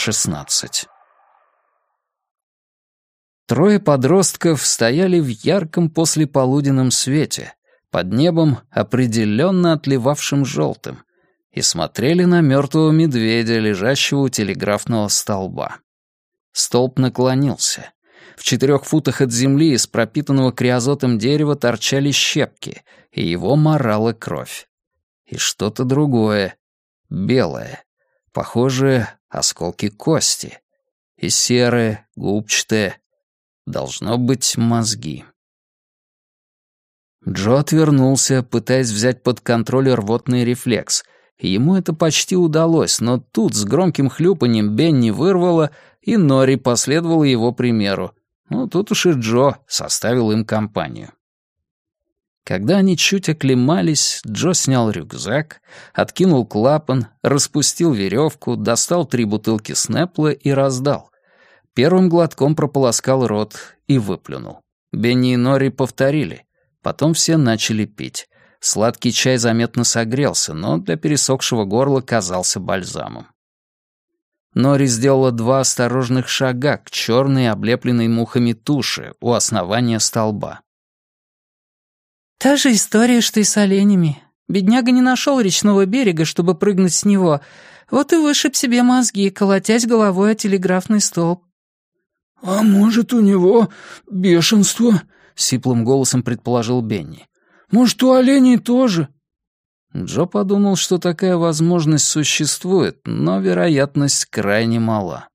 16. Трое подростков стояли в ярком послеполуденном свете, под небом, определенно отливавшим желтым, и смотрели на мертвого медведя, лежащего у телеграфного столба. Столб наклонился. В 4 футах от земли из пропитанного криозотом дерева торчали щепки, и его морала кровь. И что-то другое, белое, похожее осколки кости, и серое, губчатое, должно быть мозги. Джо отвернулся, пытаясь взять под контроль рвотный рефлекс, и ему это почти удалось, но тут с громким хлюпаньем Бенни вырвало, и Нори последовала его примеру. Ну, тут уж и Джо составил им компанию. Когда они чуть оклемались, Джо снял рюкзак, откинул клапан, распустил веревку, достал 3 бутылки Снепла и раздал. Первым глотком прополоскал рот и выплюнул. Бенни и Нори повторили. Потом все начали пить. Сладкий чай заметно согрелся, но для пересохшего горла казался бальзамом. Нори сделала 2 осторожных шага к черной, облепленной мухами туше у основания столба. «Та же история, что и с оленями. Бедняга не нашел речного берега, чтобы прыгнуть с него. Вот и вышиб себе мозги, колотясь головой о телеграфный столб». «А может, у него бешенство?» — сиплым голосом предположил Бенни. «Может, у оленей тоже?» Джо подумал, что такая возможность существует, но вероятность крайне мала.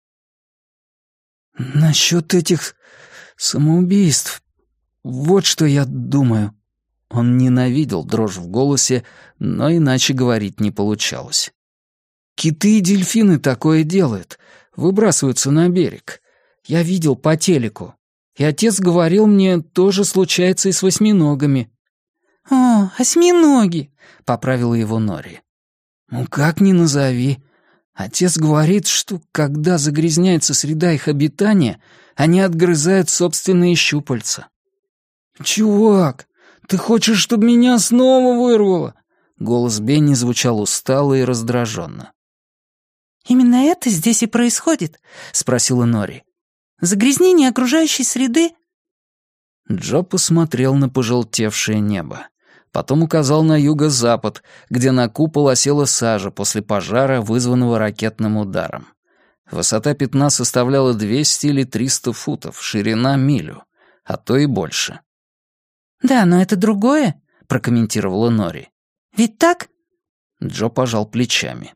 «Насчет этих самоубийств, вот что я думаю». Он ненавидел дрожь в голосе, но иначе говорить не получалось. «Киты и дельфины такое делают, выбрасываются на берег. Я видел по телеку. И отец говорил мне, тоже случается и с восьминогами». «О, осьминоги!» — поправила его Нори. «Ну, как ни назови. Отец говорит, что когда загрязняется среда их обитания, они отгрызают собственные щупальца». «Чувак, ты хочешь, чтобы меня снова вырвало?» Голос Бенни звучал устало и раздраженно. «Именно это здесь и происходит?» — спросила Нори. «Загрязнение окружающей среды?» Джо посмотрел на пожелтевшее небо. Потом указал на юго-запад, где на купол осела сажа после пожара, вызванного ракетным ударом. Высота пятна составляла 200 или 300 футов, ширина — милю, а то и больше. «Да, но это другое», — прокомментировала Нори. «Ведь так?» Джо пожал плечами.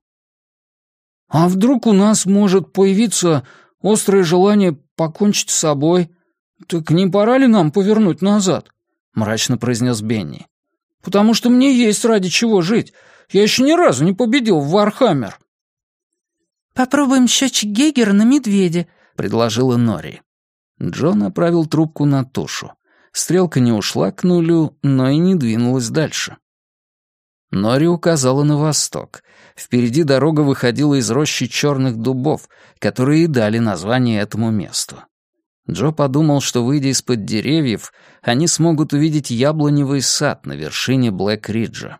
«А вдруг у нас может появиться острое желание покончить с собой? Так не пора ли нам повернуть назад?» — мрачно произнес Бенни. «Потому что мне есть ради чего жить. Я еще ни разу не победил в Вархаммер». «Попробуем счетчик Гейгера на медведя», — предложила Нори. Джо направил трубку на тушу. Стрелка не ушла к нулю, но и не двинулась дальше. Нори указала на восток. Впереди дорога выходила из рощи черных дубов, которые и дали название этому месту. Джо подумал, что, выйдя из-под деревьев, они смогут увидеть яблоневый сад на вершине Блэк-Риджа.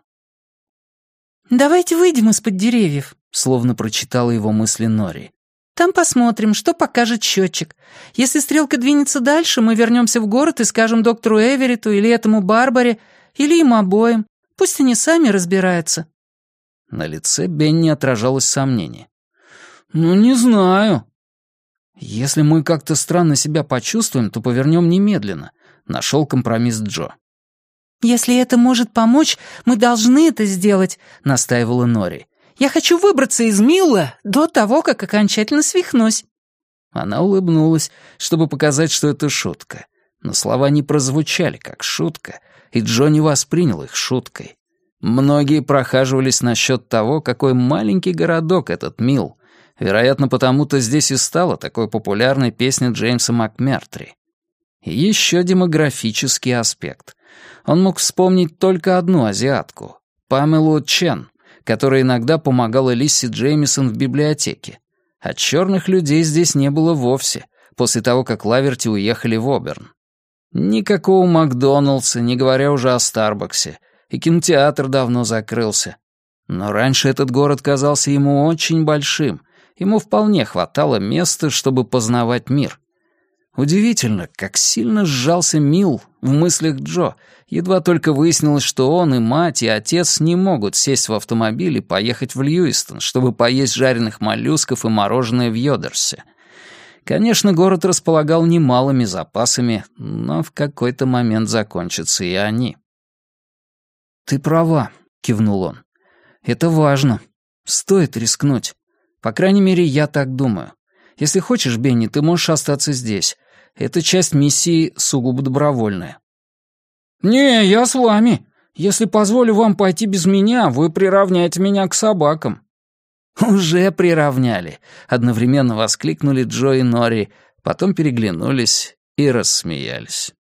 «Давайте выйдем из-под деревьев», — словно прочитала его мысли Нори. «Там посмотрим, что покажет счетчик. Если стрелка двинется дальше, мы вернемся в город и скажем доктору Эверетту или этому Барбаре, или им обоим. Пусть они сами разбираются». На лице Бенни отражалось сомнение. «Ну, не знаю». «Если мы как-то странно себя почувствуем, то повернем немедленно», — нашел компромисс Джо. «Если это может помочь, мы должны это сделать», — настаивала Нори. «Я хочу выбраться из Милла до того, как окончательно свихнусь». Она улыбнулась, чтобы показать, что это шутка. Но слова не прозвучали как шутка, и Джо не воспринял их шуткой. Многие прохаживались насчет того, какой маленький городок этот Милл. Вероятно, потому-то здесь и стала такой популярной песня Джеймса МакМертри. И еще демографический аспект. Он мог вспомнить только одну азиатку — Памелу Чен, которая иногда помогала Лисси Джеймисон в библиотеке. А черных людей здесь не было вовсе, после того, как Лаверти уехали в Оберн. Никакого Макдоналдса, не говоря уже о Старбаксе, и кинотеатр давно закрылся. Но раньше этот город казался ему очень большим, Ему вполне хватало места, чтобы познавать мир. Удивительно, как сильно сжался Мил в мыслях Джо. Едва только выяснилось, что он и мать, и отец не могут сесть в автомобиль и поехать в Льюистон, чтобы поесть жареных моллюсков и мороженое в Йодерсе. Конечно, город располагал немалыми запасами, но в какой-то момент закончатся и они. «Ты права», — кивнул он. «Это важно. Стоит рискнуть. По крайней мере, я так думаю. Если хочешь, Бенни, ты можешь остаться здесь. Эта часть миссии сугубо добровольная». «Не, я с вами. Если позволю вам пойти без меня, вы приравняете меня к собакам». «Уже приравняли», — одновременно воскликнули Джо и Нори, потом переглянулись и рассмеялись.